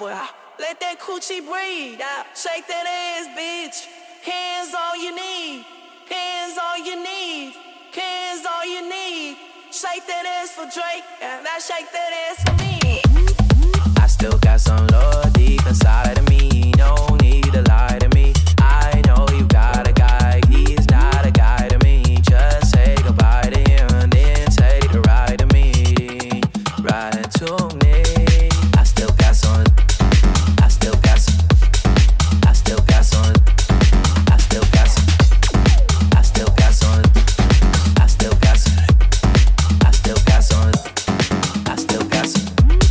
over. Let that coochie breathe. Shake that ass, bitch. Hands all you need. Hands all you need. Hands all you need. Shake that ass for Drake. Now shake that ass for me. I still got some love deep inside of me. No need to lie to me. I know you got a guy. He's not a guy to me. Just say goodbye to him, then take the ride to me. Ride to me. I still got some. I still got some. I still got some. I still got some. I still got some. I still got some. I still got some. I still got some.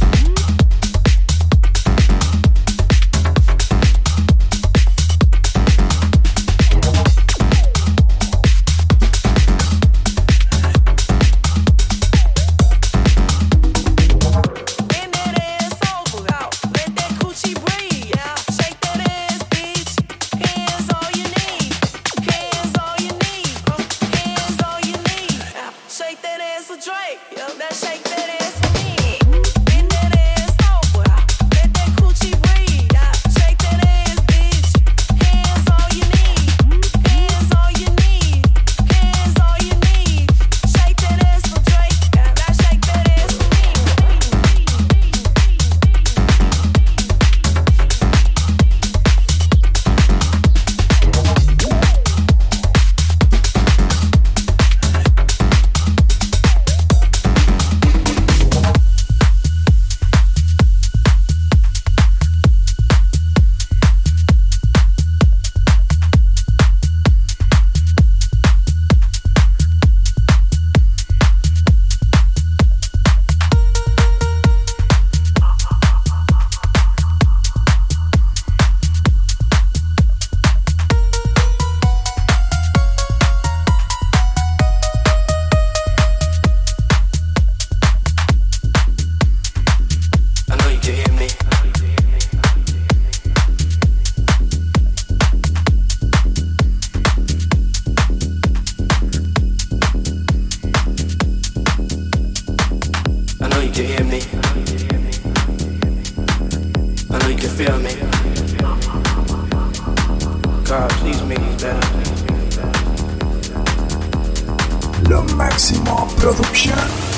Lo Máximo Producción.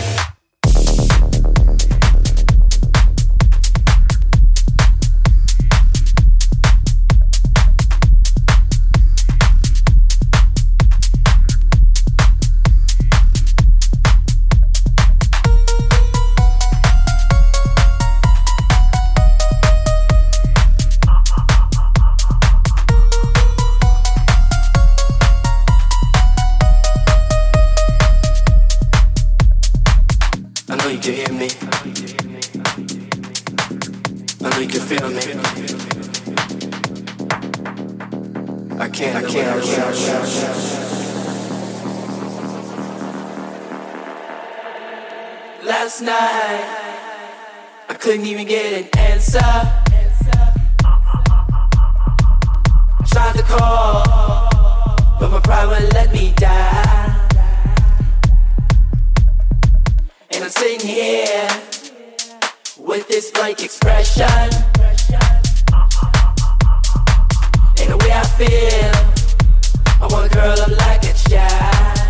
Last night, I couldn't even get an answer. Tried to call, but my pride wouldn't let me die. And I'm sitting here with this blank expression. And the way I feel, I wanna curl up like a child.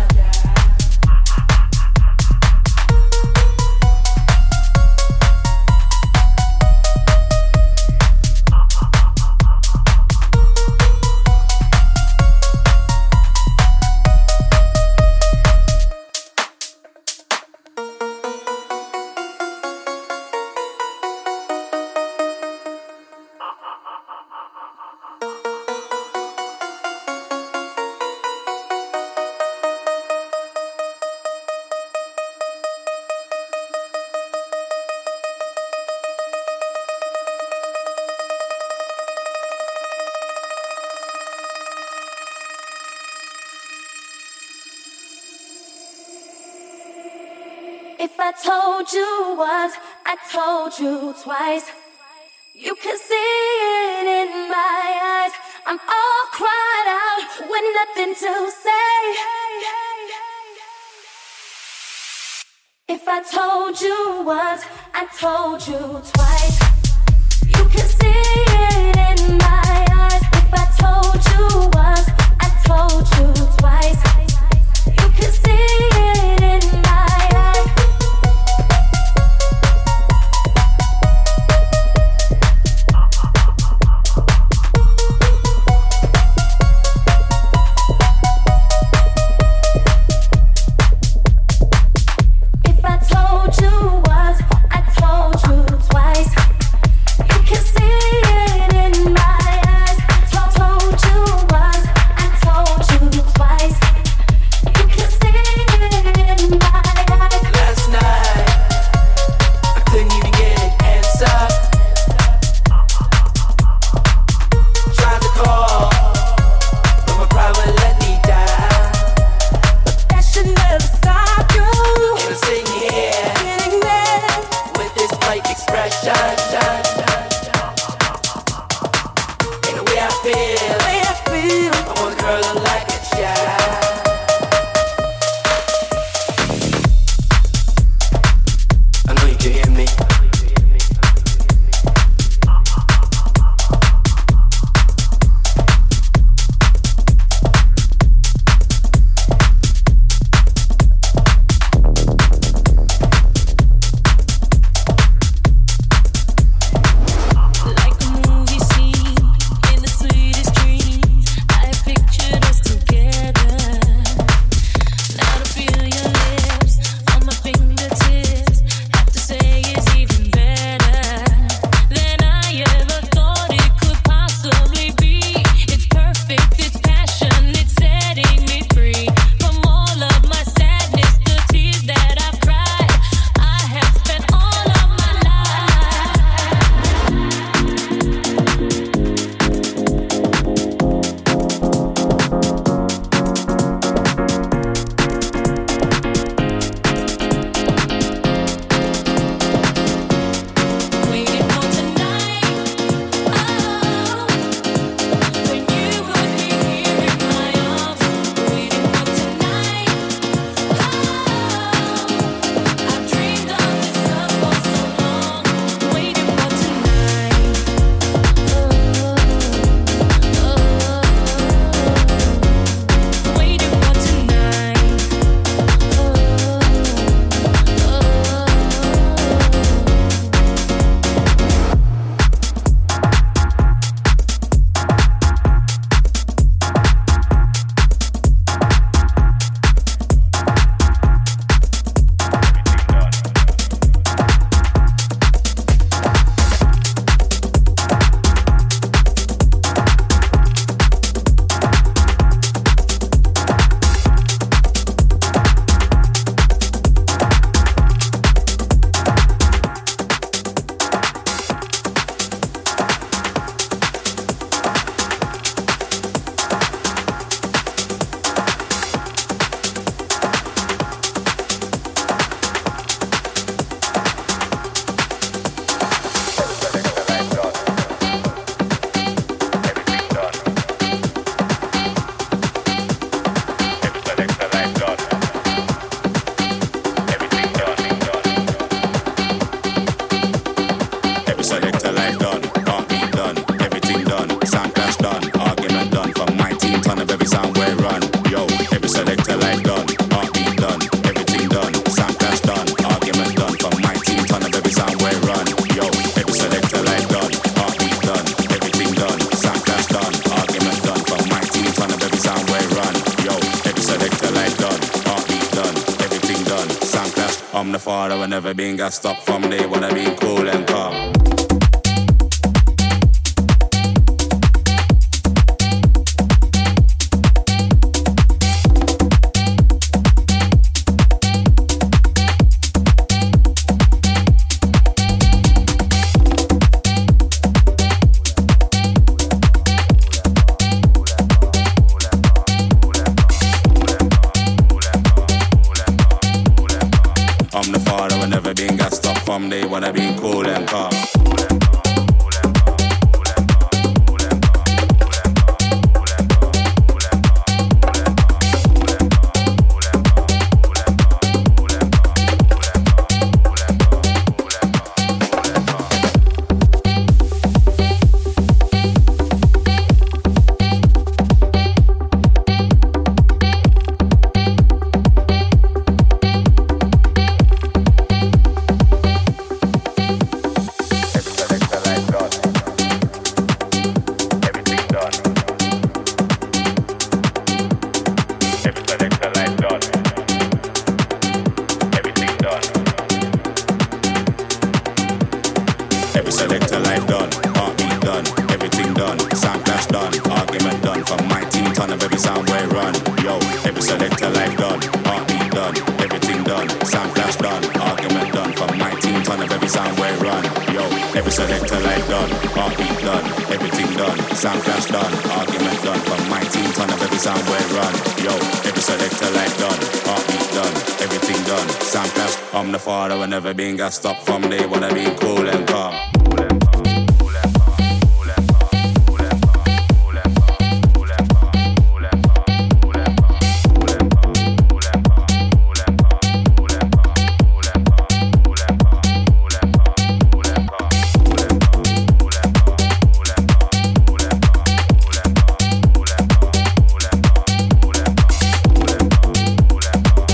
If I told you once, I told you twice. You can see it in my eyes. I'm all cried out with nothing to say. If I told you once, I told you twice. You can every selector life done, heartbeat done, everything done, sound clash done, argument done. From my team, ton of every sound we run. Yo, every selector life done, heartbeat done, everything done, sound clash done, argument done. From my team, ton of every sound we run. Yo, every selector life done, heartbeat done, everything done, sound clash done, argument done. From my team, ton of every sound we run. Yo, every selector life done, heartbeat done, everything done, sound clash. I'm the father, I never been gassed up from day when I been cool and calm. I'm the father, I never been gassed up from day when I been cool and calm. Selector life done, heartbeat done, everything done, sound clash done, argument done. From my team, ton of every sound we run. Yo, every selector life done, heartbeat done, everything done, sound clash done, argument done. From my team, ton of every sound we run. Yo, every selector life done, heartbeat done, everything done, sound clash done, argument done. From my team, ton of every sound we run. Yo, every selector life done, heartbeat done, everything done, sound clash. I'm the father, I never been gassed up from day when I been cool and calm.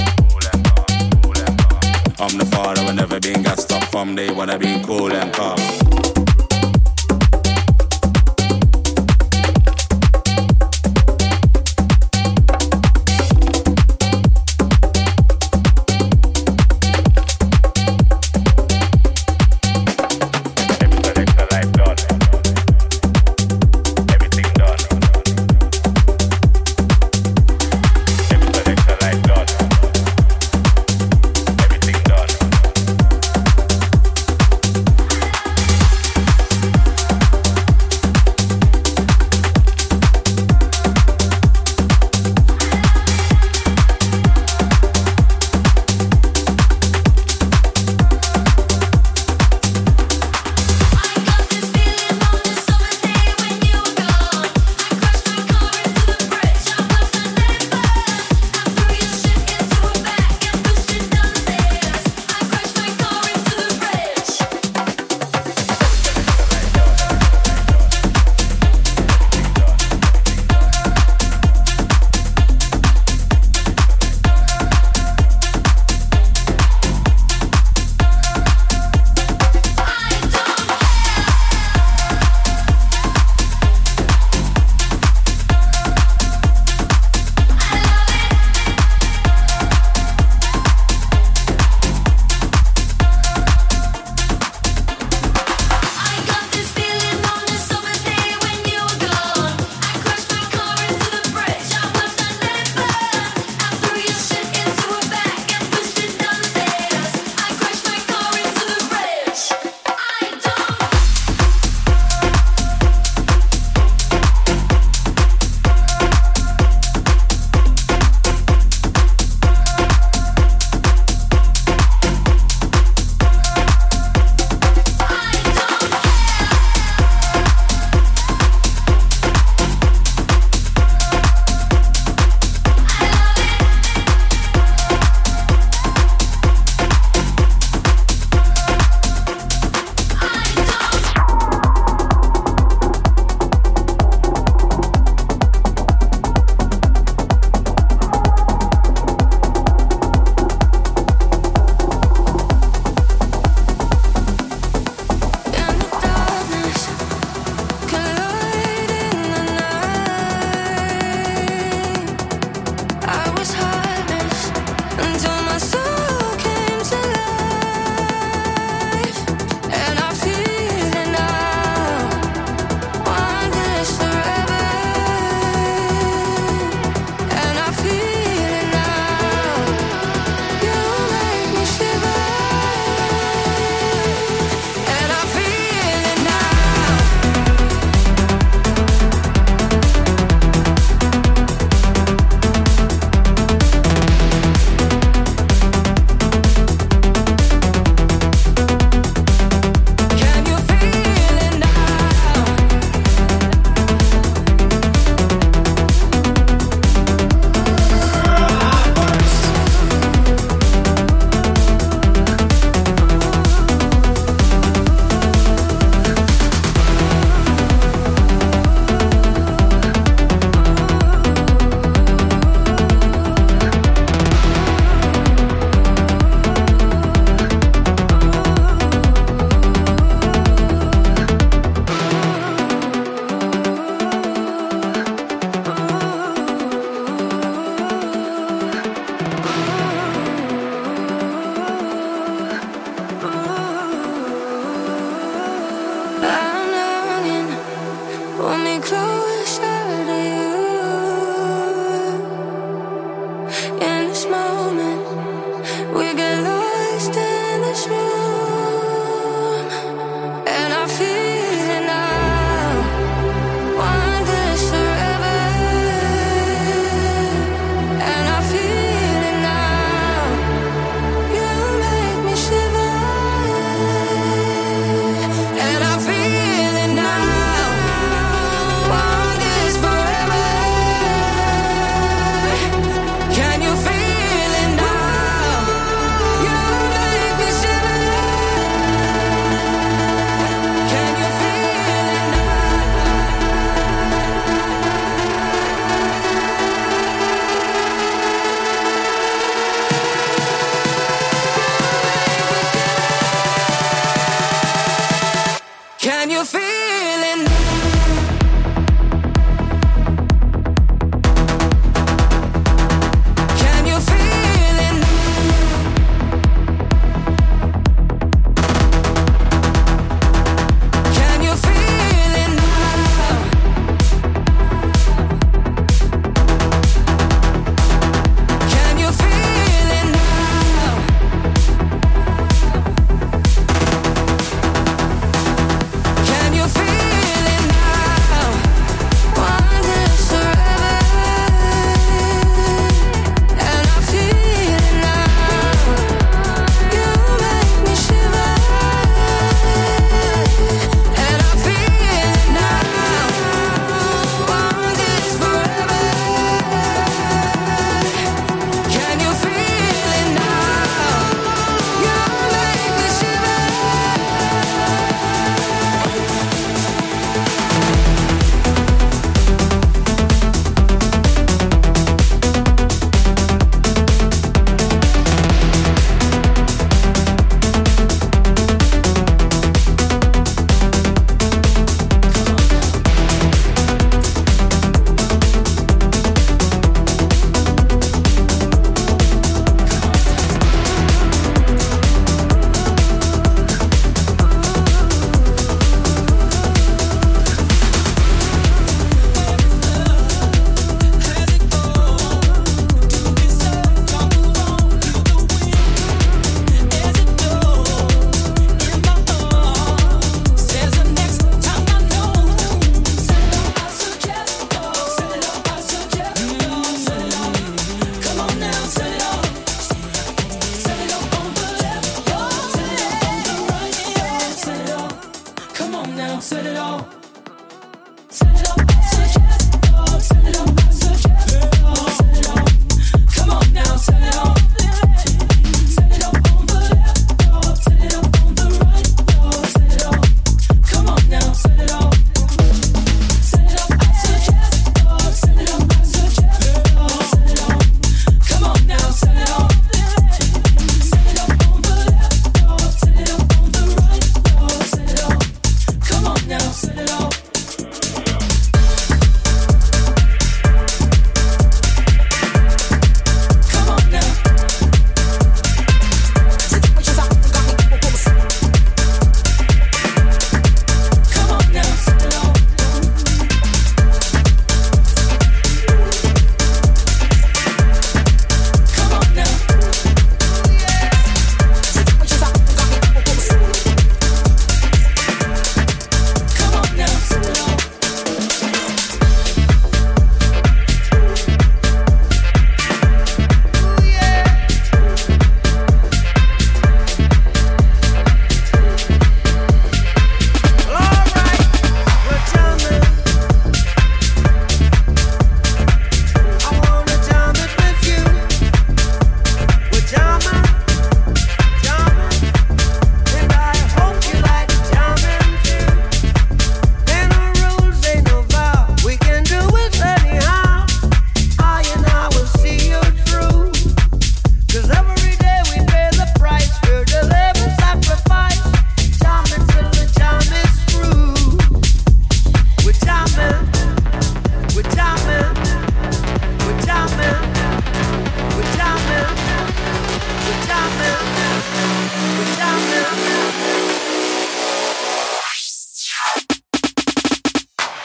I'm the father, I never been gassed up from day when I been cool and calm.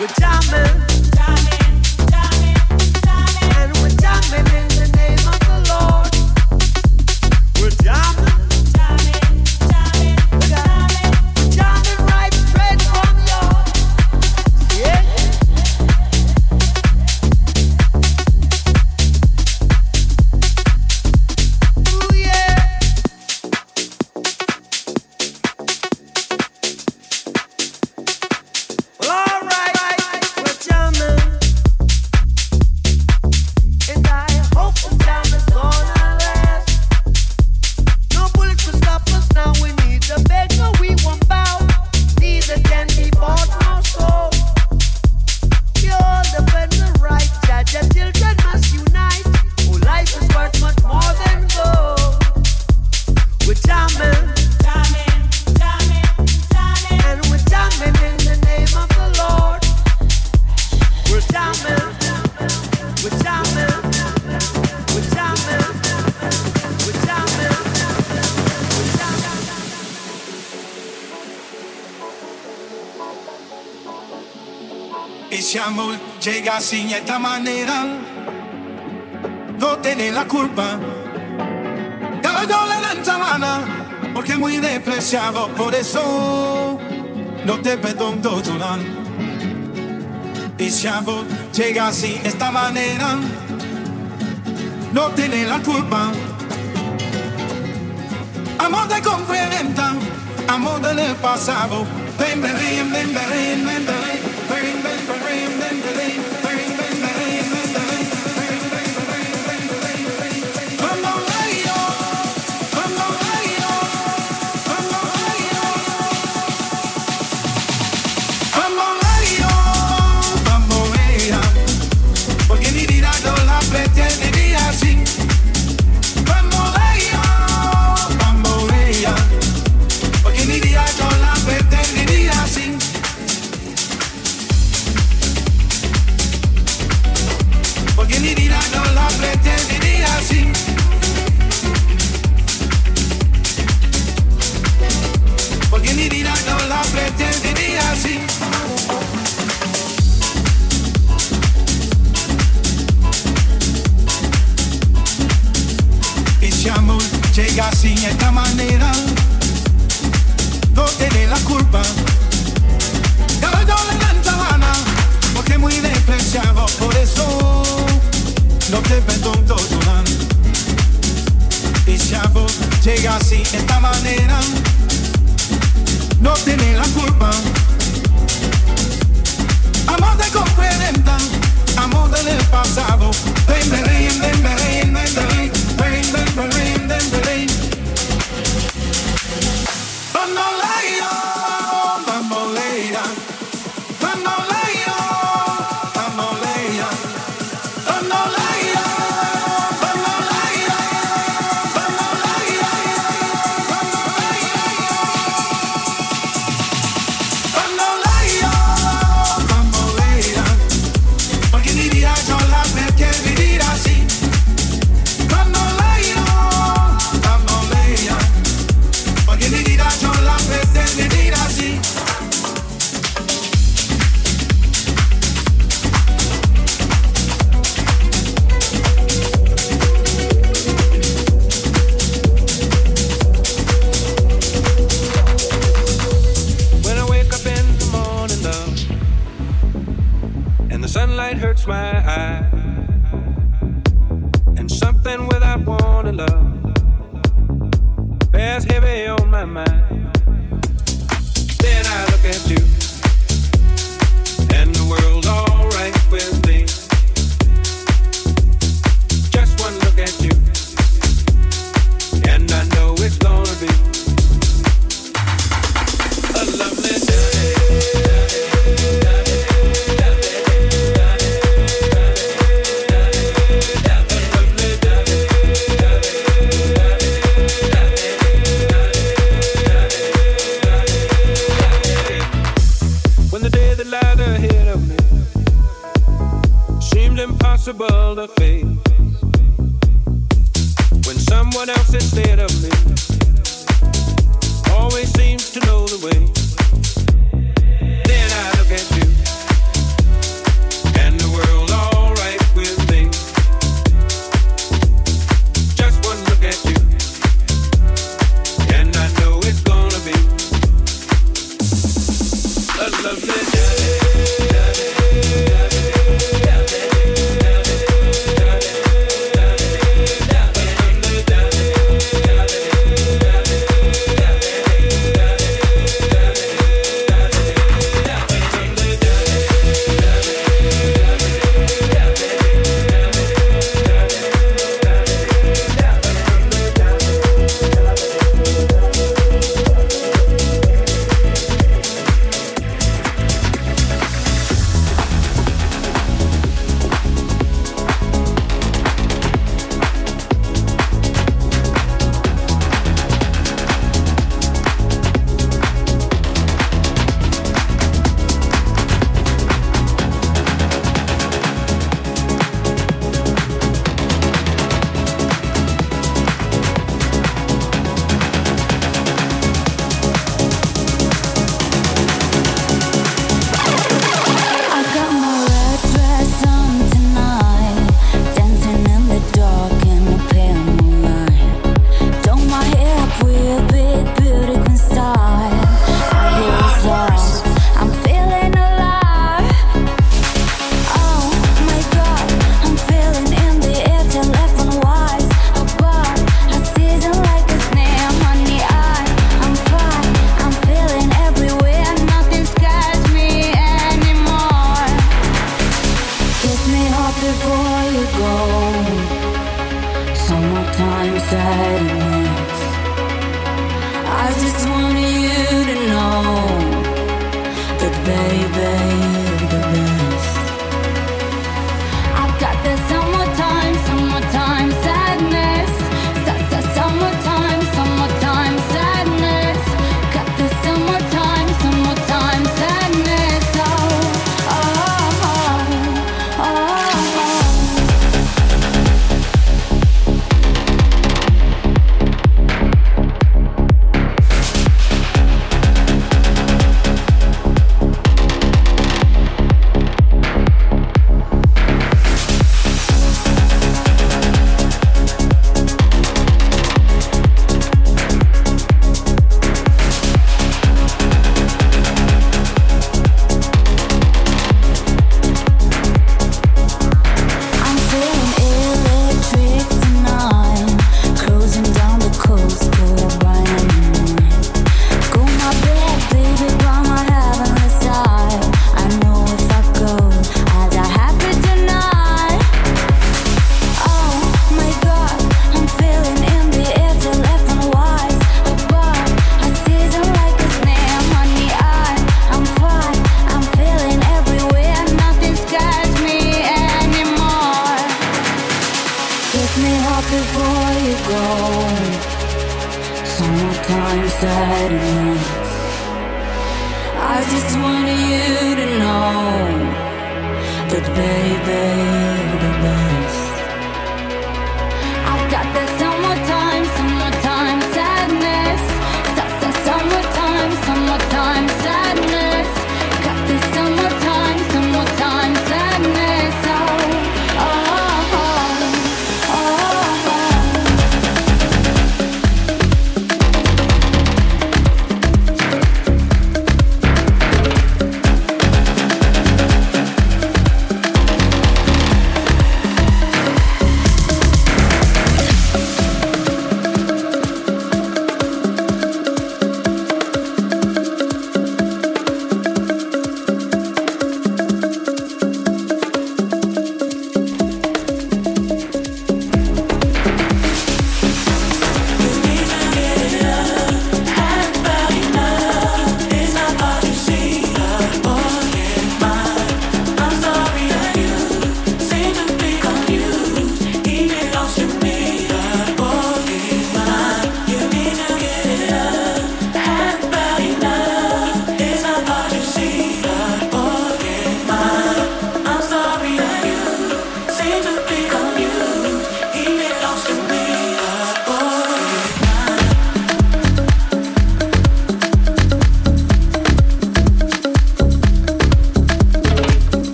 Ese amor llega así de esta manera, no tiene la culpa. Cada yo le dan sabana, porque es muy despreciado, por eso no te perdono llorar. Ese amor llega así de esta manera, no tiene la culpa. Amor de complementa, amor del pasado. Ven, ven, ven, ven, ven, ven, ven. Llega así de esta manera, no tiene la culpa. Cada yo le dan sabana, porque es muy despreciado, por eso no te perdono llorar. Ese amor llega así de esta manera, no tiene la culpa. Amor de complementa, amor del pasado. Ven, ven, ven, ven, ven, ven, ven. Hurts my eye, and something without wanting love bears heavy on my mind. Then I look at you, and the world's alright with me. Just one look at you, and I know it's gonna be a lovely day. Impossible to face when someone else instead of me always seems to know the way. Then I look at you,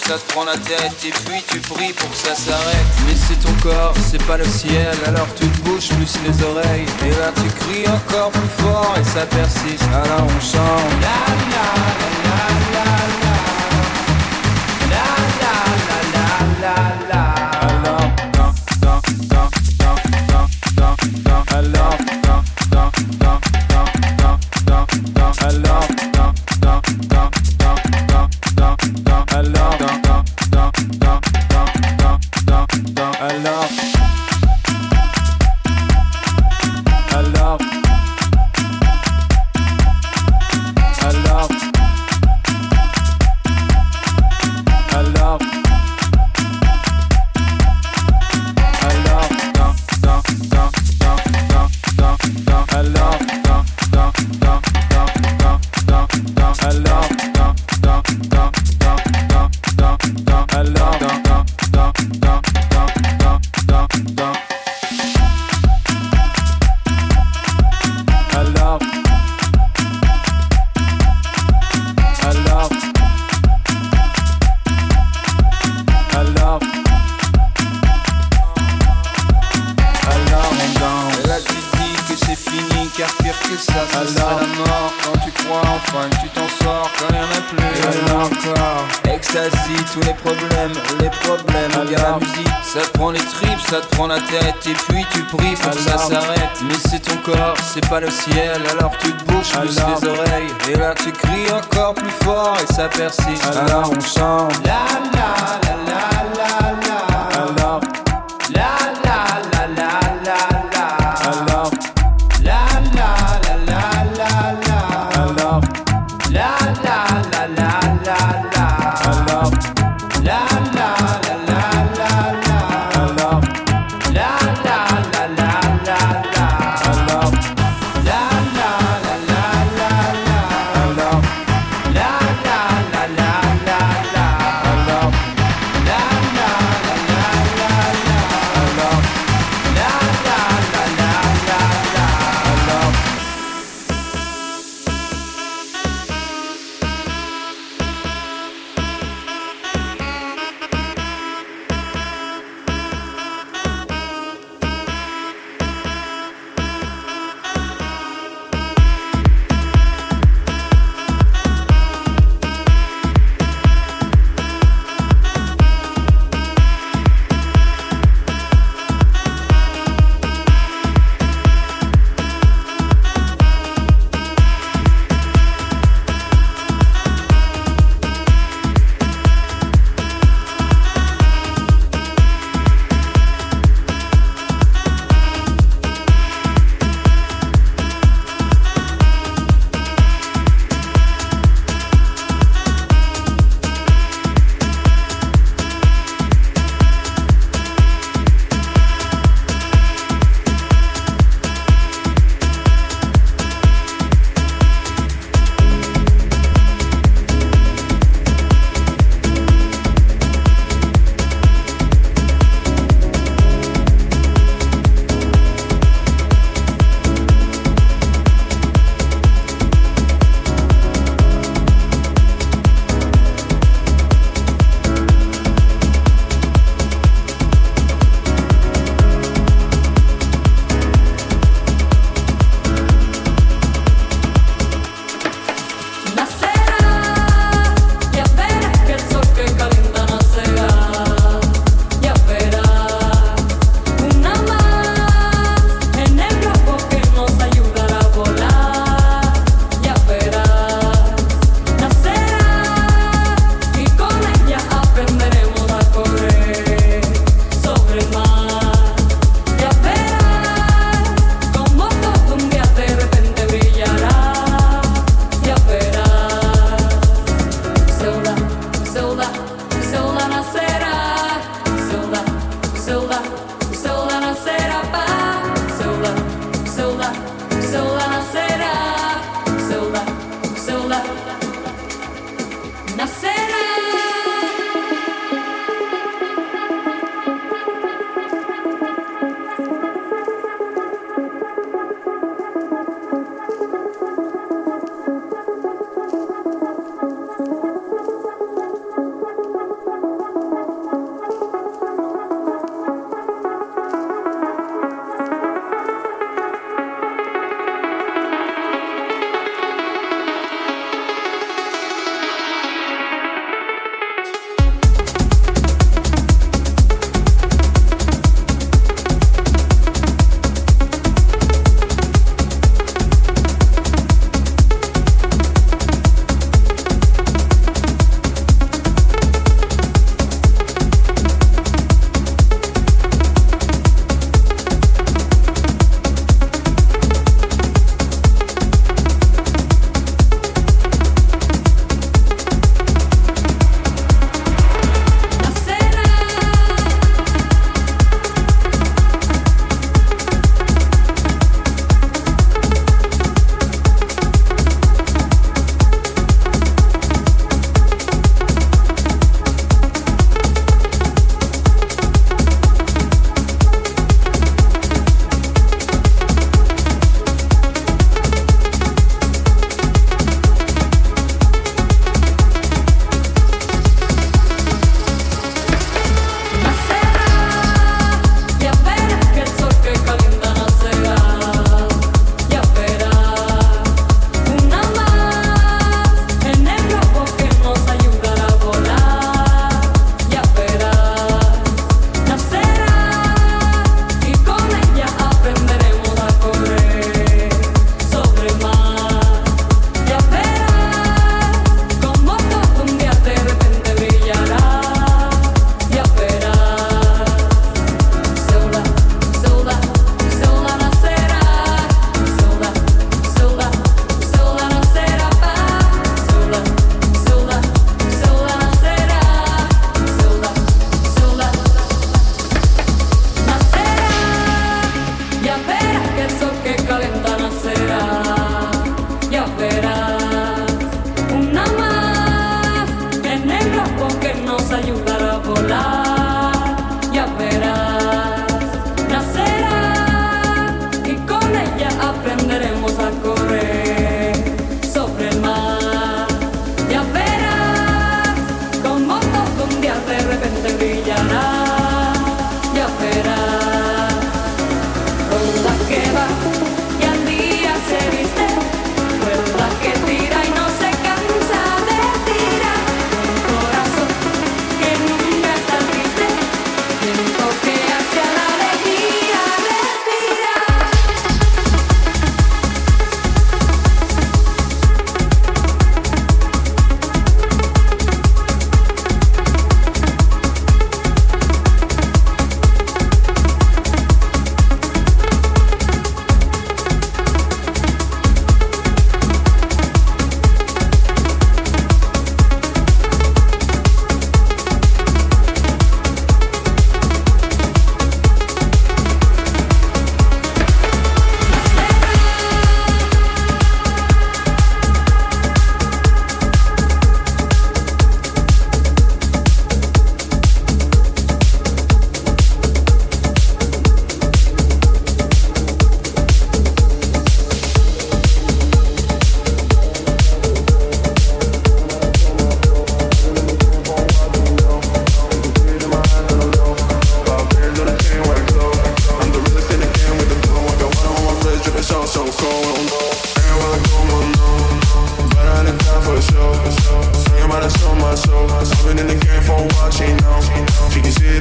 ça te prend la tête et puis tu pries pour que ça s'arrête. Mais c'est ton corps, c'est pas le ciel, alors tu te bouges plus les oreilles. Et là tu cries encore plus fort et ça persiste, alors on chante. La la la la la la la la la la la. Ça te prend la tête et puis tu pries pour que ça s'arrête. Mais c'est ton corps, c'est pas le ciel, alors tu te bouges plus les oreilles. Et là tu cries encore plus fort et ça persiste, alors on chante. La la la la la la. Alors la la la la la la. Alors la la la la la la. Alors la la la la la la. Alors la la la la la la. Alors la la la la la la. Alors la la la la la la. Alors la la la la la la. Alors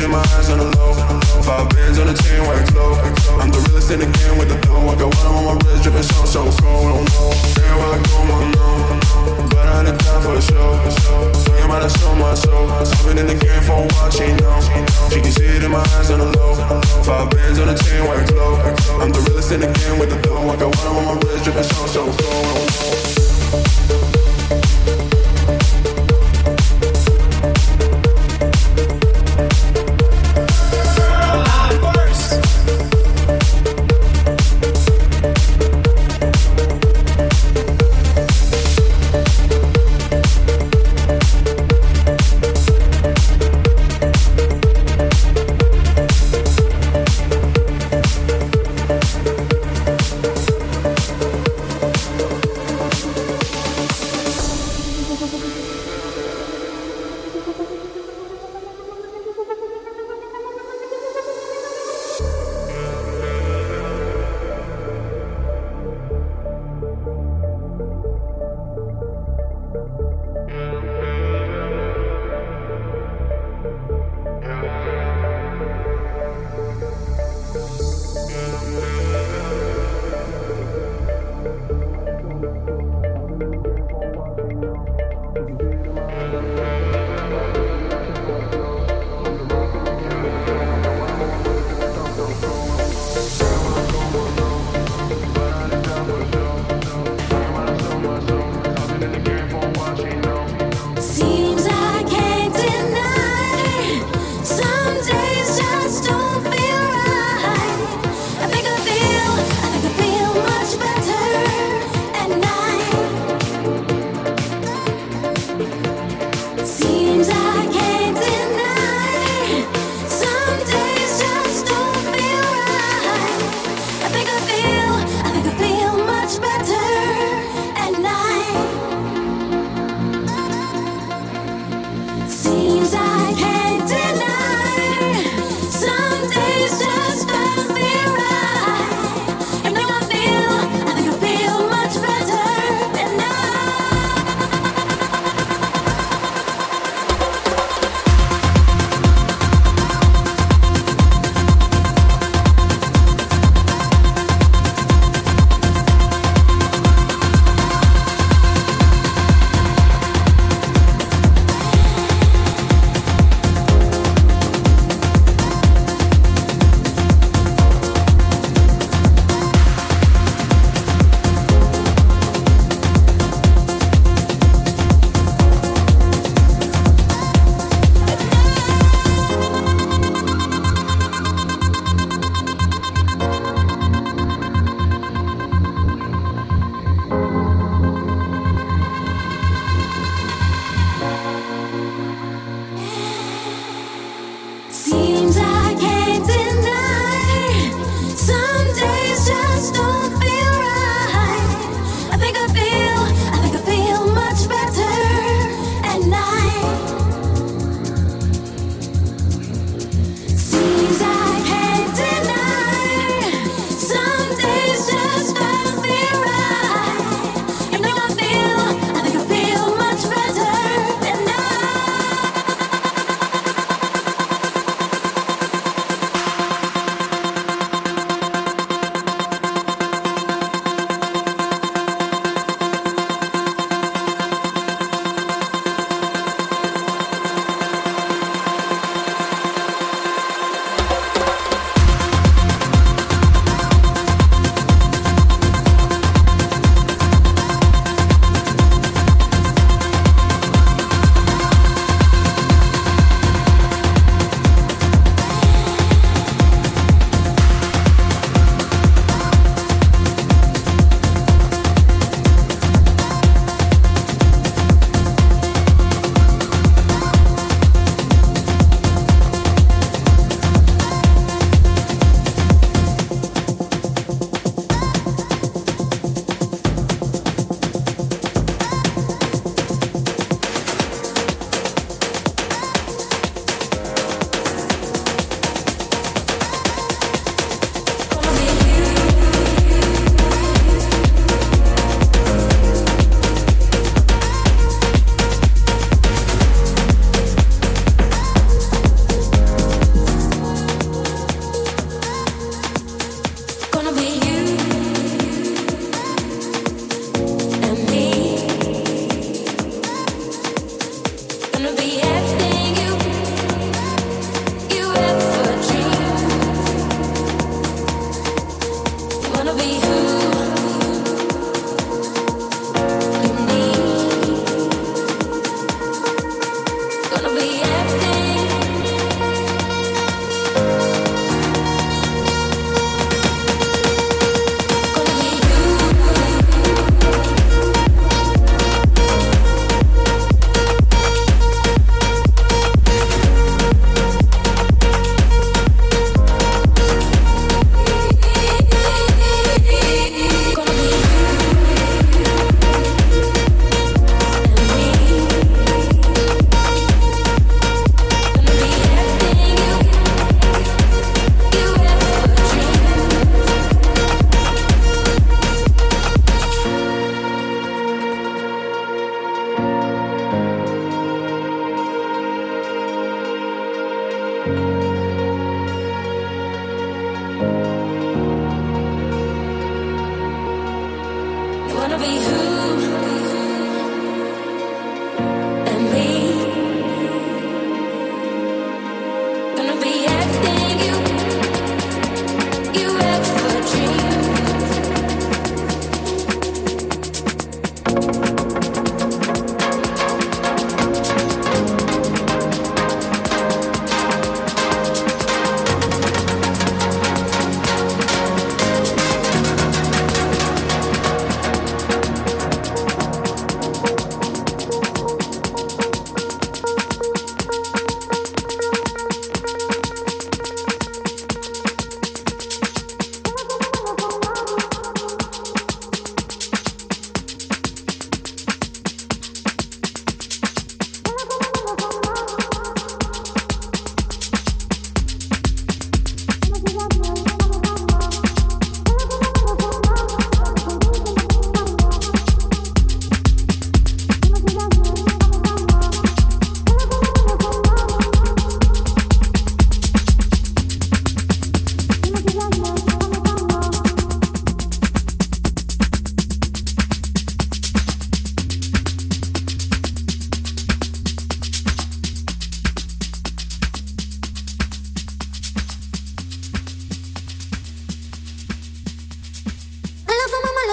in my eyes on the low. 5 bands on the chain, wax low. I'm the realest in the game with the dough. I got water on my wrist, dripping so cold. Damn, where I go, I know. But I had time for the show. Talking about I sold my soul. I've been in the game for a while, she know. She can see it in my eyes on the low. 5 bands on the chain, wax low. I'm the realest in the game with the dough. I got water on my wrist, dripping so cold.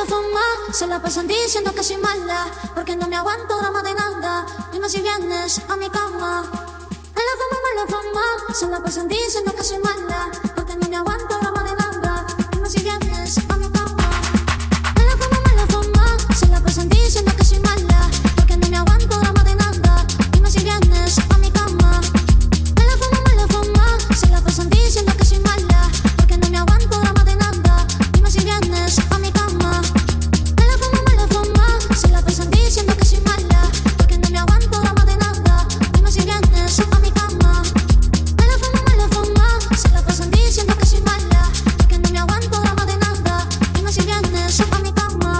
la fama, se la pasan diciendo que soy mala, porque no me aguanto drama de nada. Dime si vienes a mi cama. La fama, se la pasan diciendo que soy mala, porque no me aguanto drama de nada. Dime si vienes a mi cama. La fama, se la pasan diciendo que soy mala, porque no me aguanto drama de nada. Dime si vienes a mi cama. La fama, se la pasan diciendo que soy mala, porque no me aguanto drama de nada. Dime si vienes a mi cama. La fama, se la pasan diciendo que soy mala, porque no me aguanto drama de nada. Dime si vienes a mi cama. La fama, se la pasan diciendo que soy mala, porque no me aguanto drama de nada. Dime si vienes a mi cama.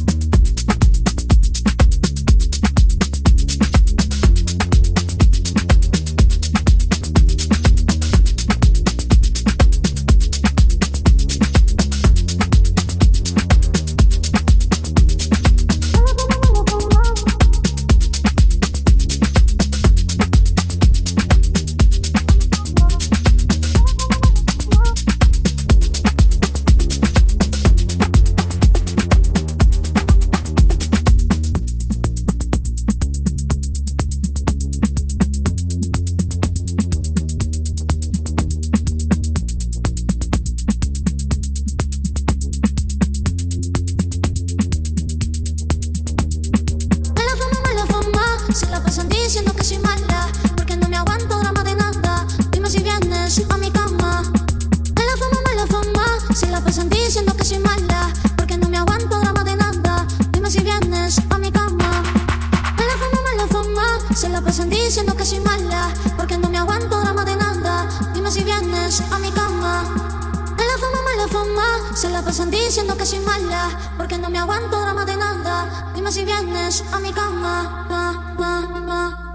Se la pasan diciendo que soy mala, porque no me aguanto drama de nada. Dime si vienes a mi cama. La fama, se la pasan diciendo que soy mala, porque no me aguanto drama de nada. Dime si vienes a mi cama. La fama, se la pasan diciendo que soy mala, porque no me aguanto drama de nada. Dime si vienes a mi cama. La fama, se la pasan diciendo que soy mala, porque no me aguanto drama de nada. Dime si vienes a mi cama.